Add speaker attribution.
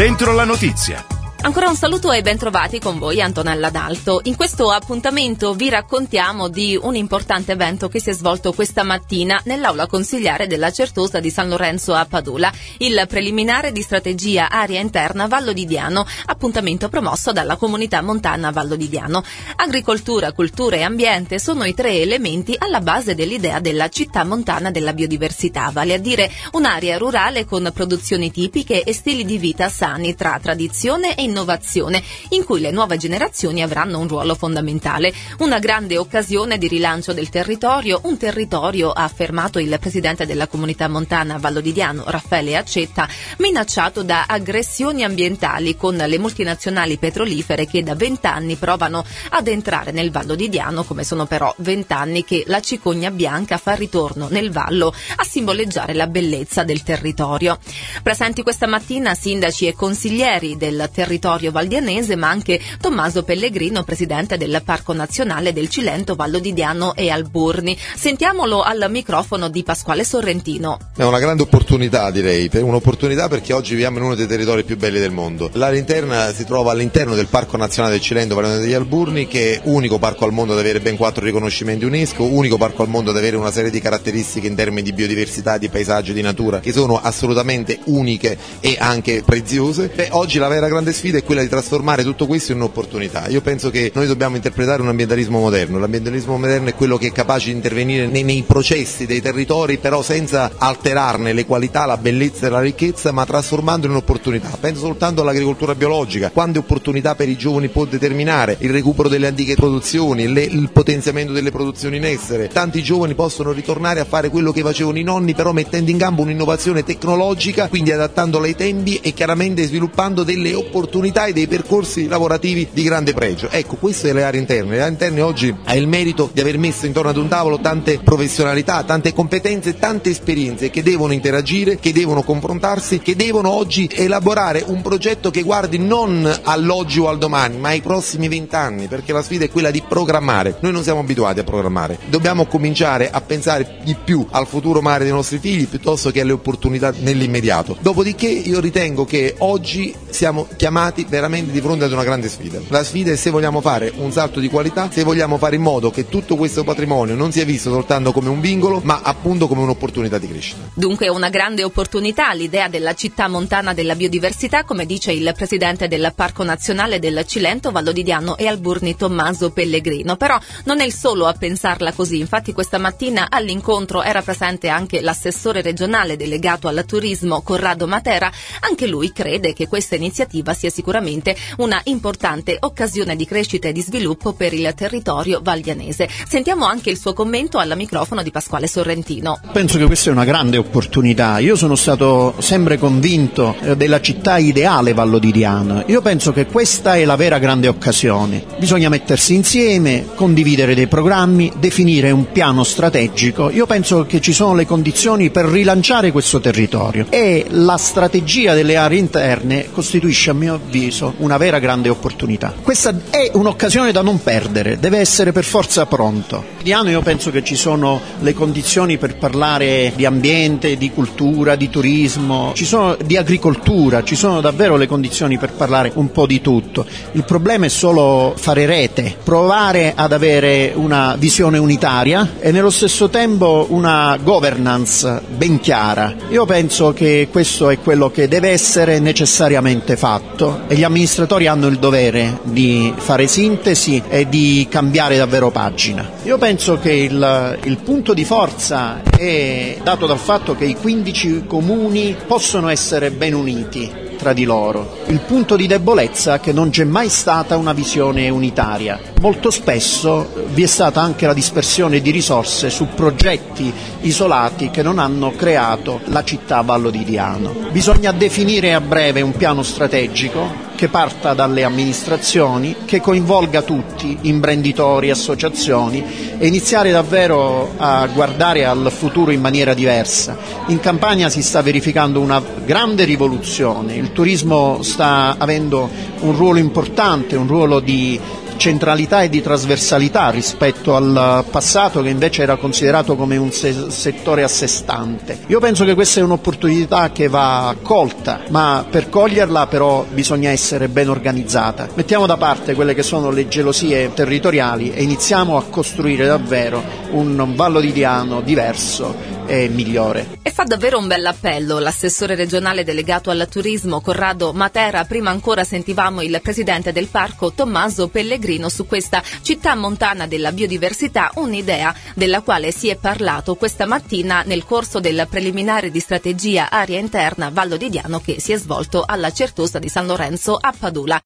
Speaker 1: Dentro la notizia.
Speaker 2: Ancora un saluto e bentrovati con voi Antonella D'Alto. In questo appuntamento vi raccontiamo di un importante evento che si è svolto questa mattina nell'aula consigliare della Certosa di San Lorenzo a Padula, il preliminare di strategia area interna Vallo di Diano, appuntamento promosso dalla comunità montana Vallo di Diano. Agricoltura, cultura e ambiente sono i tre elementi alla base dell'idea della città montana della biodiversità, vale a dire un'area rurale con produzioni tipiche e stili di vita sani tra tradizione e innovazione, in cui le nuove generazioni avranno un ruolo fondamentale. Una grande occasione di rilancio del territorio, un territorio, ha affermato il presidente della comunità montana Vallo di Diano, Raffaele Accetta, minacciato da aggressioni ambientali con le multinazionali petrolifere che da 20 anni provano ad entrare nel Vallo di Diano, come sono però 20 anni che la cicogna bianca fa ritorno nel vallo a simboleggiare la bellezza del territorio. Presenti questa mattina sindaci e consiglieri del territorio valdianese, ma anche Tommaso Pellegrino, presidente del Parco Nazionale del Cilento, Vallo di Diano e Alburni. Sentiamolo al microfono di Pasquale Sorrentino.
Speaker 3: È una grande opportunità, direi, un'opportunità perché oggi viviamo in uno dei territori più belli del mondo. L'area interna si trova all'interno del Parco Nazionale del Cilento, Vallo degli Alburni, che è unico parco al mondo ad avere ben 4 riconoscimenti UNESCO, unico parco al mondo ad avere una serie di caratteristiche in termini di biodiversità, di paesaggio e di natura che sono assolutamente uniche e anche preziose. E oggi la vera grande sfida è quella di trasformare tutto questo in un'opportunità. Io penso che noi dobbiamo interpretare un ambientalismo moderno. L'ambientalismo moderno è quello che è capace di intervenire nei processi dei territori, però senza alterarne le qualità, la bellezza e la ricchezza, ma trasformandolo in opportunità. Penso soltanto all'agricoltura biologica, quante opportunità per i giovani può determinare il recupero delle antiche produzioni, il potenziamento delle produzioni in essere. Tanti giovani possono ritornare a fare quello che facevano i nonni, però mettendo in campo un'innovazione tecnologica, quindi adattandola ai tempi e chiaramente sviluppando delle opportunità e dei percorsi lavorativi di grande pregio. Ecco, queste sono le aree interne. Le aree interne oggi ha il merito di aver messo intorno ad un tavolo tante professionalità, tante competenze, tante esperienze che devono interagire, che devono confrontarsi, che devono oggi elaborare un progetto che guardi non all'oggi o al domani, ma ai prossimi 20 anni, perché la sfida è quella di programmare. Noi non siamo abituati a programmare. Dobbiamo cominciare a pensare di più al futuro mare dei nostri figli piuttosto che alle opportunità nell'immediato. Dopodiché io ritengo che oggi siamo chiamati veramente di fronte ad una grande sfida. La sfida è se vogliamo fare un salto di qualità, se vogliamo fare in modo che tutto questo patrimonio non sia visto soltanto come un vincolo, ma appunto come un'opportunità di crescita.
Speaker 2: Dunque una grande opportunità, l'idea della città montana della biodiversità, come dice il presidente del Parco Nazionale del Cilento, Vallo di Diano e Alburni, Tommaso Pellegrino. Però non è il solo a pensarla così, infatti questa mattina all'incontro era presente anche l'assessore regionale delegato al turismo, Corrado Matera. Anche lui crede che questa iniziativa sia sicuramente una importante occasione di crescita e di sviluppo per il territorio valdianese. Sentiamo anche il suo commento al microfono di Pasquale Sorrentino.
Speaker 4: Penso che questa è una grande opportunità. Io sono stato sempre convinto della città ideale Vallo di Diano. Io penso che questa è la vera grande occasione. Bisogna mettersi insieme, condividere dei programmi, definire un piano strategico. Io penso che ci sono le condizioni per rilanciare questo territorio e la strategia delle aree interne costituisce, a mio avviso, una vera grande opportunità. Questa è un'occasione da non perdere, deve essere per forza pronto. Io penso che ci sono le condizioni per parlare di ambiente, di cultura, di turismo, di agricoltura, ci sono davvero le condizioni per parlare un po' di tutto. Il problema è solo fare rete, provare ad avere una visione unitaria e nello stesso tempo una governance ben chiara. Io penso che questo è quello che deve essere necessariamente fatto e gli amministratori hanno il dovere di fare sintesi e di cambiare davvero pagina. Io penso che il punto di forza è dato dal fatto che i 15 comuni possono essere ben uniti tra di loro. Il punto di debolezza è che non c'è mai stata una visione unitaria. Molto spesso vi è stata anche la dispersione di risorse su progetti isolati che non hanno creato la città Vallo di Diano. Bisogna definire a breve un piano strategico che parta dalle amministrazioni, che coinvolga tutti, imprenditori, associazioni, e iniziare davvero a guardare al futuro in maniera diversa. In Campania si sta verificando una grande rivoluzione, il turismo sta avendo un ruolo importante, un ruolo di centralità e di trasversalità rispetto al passato, che invece era considerato come un settore a sé stante. Io penso che questa è un'opportunità che va colta, ma per coglierla però bisogna essere ben organizzata. Mettiamo da parte quelle che sono le gelosie territoriali e iniziamo a costruire davvero un Vallo di Diano diverso e migliore.
Speaker 2: E fa davvero un bell'appello l'assessore regionale delegato al turismo Corrado Matera. Prima ancora sentivamo il presidente del parco Tommaso Pellegrino su questa città montana della biodiversità, un'idea della quale si è parlato questa mattina nel corso del preliminare di strategia area interna Vallo di Diano che si è svolto alla Certosa di San Lorenzo a Padula.